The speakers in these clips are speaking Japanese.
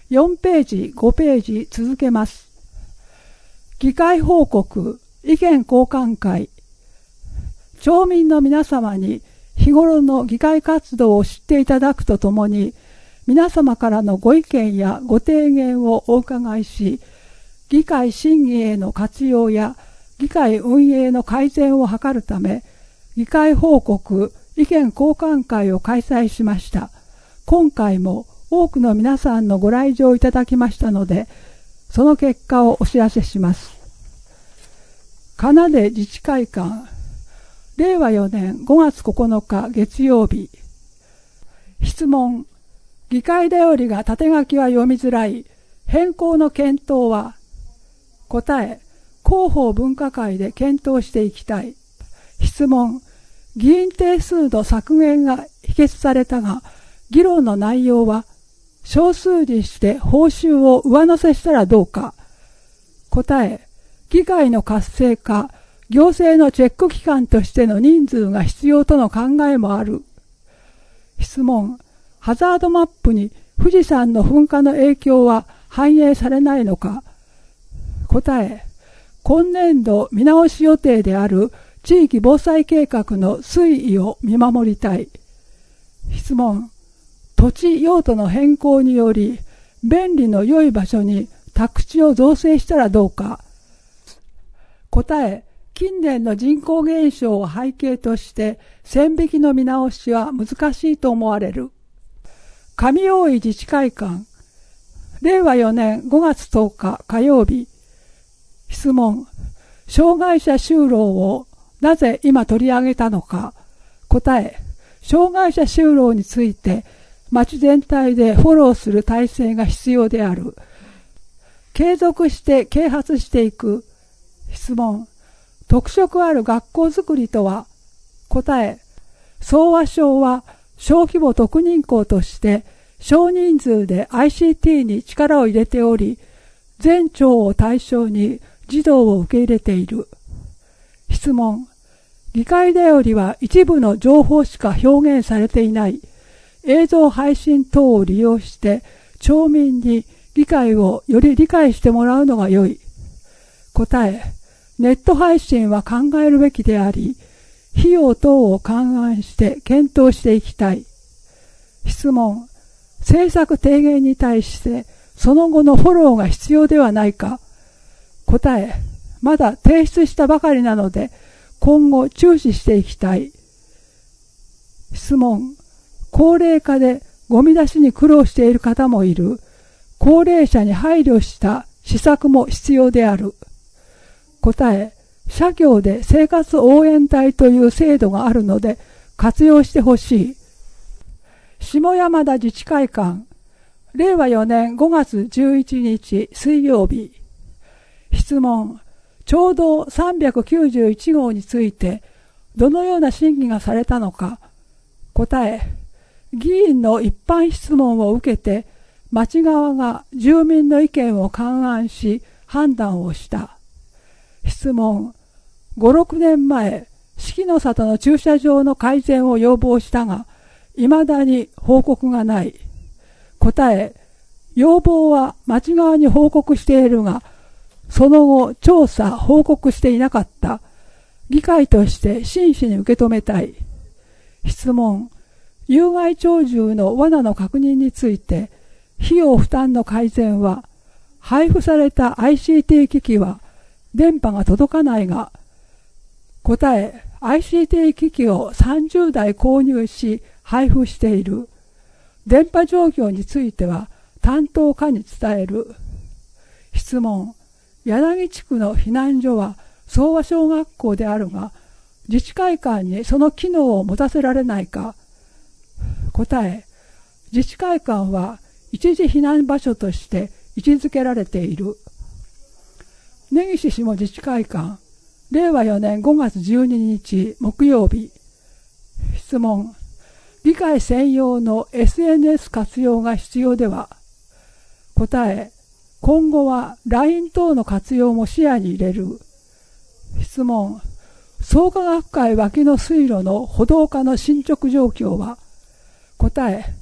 4ページ、5ページ続けます。議会報告、意見交換会。町民の皆様に日頃の議会活動を知っていただくとともに、皆様からのご意見やご提言をお伺いし、議会審議への活用や議会運営の改善を図るため、議会報告、意見交換会を開催しました。今回も多くの皆さんのご来場いただきましたので、その結果をお知らせします。かなで自治会館、令和4年5月9日月曜日。質問、議会だりが縦書きは読みづらい。変更の検討は？答え、広報分科会で検討していきたい。質問、議員定数の削減が否決されたが、議論の内容は少数にして報酬を上乗せしたらどうか。答え、議会の活性化、行政のチェック機関としての人数が必要との考えもある。質問、ハザードマップに富士山の噴火の影響は反映されないのか。答え、今年度見直し予定である地域防災計画の推移を見守りたい。質問、土地用途の変更により便利の良い場所に宅地を造成したらどうか。答え、近年の人口減少を背景として線引きの見直しは難しいと思われる。上大井自治会館、令和4年5月10日火曜日。質問、障害者就労をなぜ今取り上げたのか。答え、障害者就労について町全体でフォローする体制が必要である。継続して啓発していく。質問、特色ある学校づくりとは。答え、総和小は小規模特認校として少人数で ICT に力を入れており、全町を対象に児童を受け入れている。質問、議会だりは一部の情報しか表現されていない映像配信等を利用して町民に議会をより理解してもらうのが良い。答え、ネット配信は考えるべきであり、費用等を勘案して検討していきたい。質問、政策提言に対してその後のフォローが必要ではないか。答え、まだ提出したばかりなので今後注視していきたい。質問、高齢化でゴミ出しに苦労している方もいる。高齢者に配慮した施策も必要である。答え、社協で生活応援隊という制度があるので活用してほしい。下山田自治会館、令和4年5月11日水曜日。質問、町道391号についてどのような審議がされたのか。答え、議員の一般質問を受けて町側が住民の意見を勘案し判断をした。質問、5、6年前、四季の里の駐車場の改善を要望したが、未だに報告がない。答え、要望は町側に報告しているが、その後調査・報告していなかった。議会として真摯に受け止めたい。質問、有害鳥獣の罠の確認について、費用負担の改善は、配布された ICT 機器は電波が届かないが。答え、ICT 機器を30台購入し配布している。電波状況については担当課に伝える。質問、柳地区の避難所は総和小学校であるが、自治会館にその機能を持たせられないか。答え、自治会館は一時避難場所として位置づけられている。根岸下自治会館、令和4年5月12日木曜日。質問、議会専用の SNS 活用が必要では。答え、今後は LINE 等の活用も視野に入れる。質問、創価学会脇の水路の歩道化の進捗状況は。答え、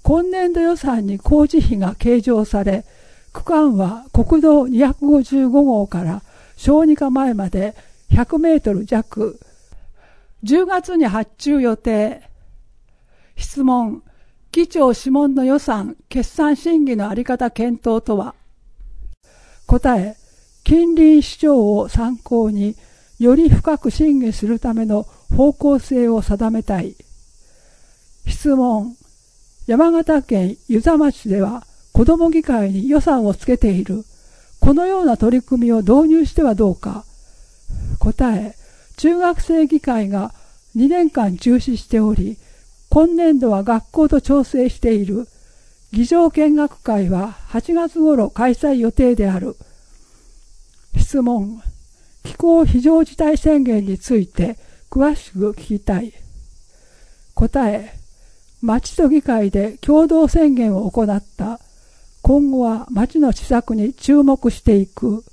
今年度予算に工事費が計上され、区間は国道255号から小児科前まで100メートル弱。10月に発注予定。質問。議長諮問の予算、決算審議のあり方検討とは。答え。近隣市長を参考により深く審議するための方向性を定めたい。質問。山形県遊佐町では子ども議会に予算をつけている。このような取り組みを導入してはどうか。答え。中学生議会が2年間中止しており、今年度は学校と調整している。議場見学会は8月頃開催予定である。質問。気候非常事態宣言について詳しく聞きたい。答え。町と議会で共同宣言を行った。今後は町の施策に注目していく。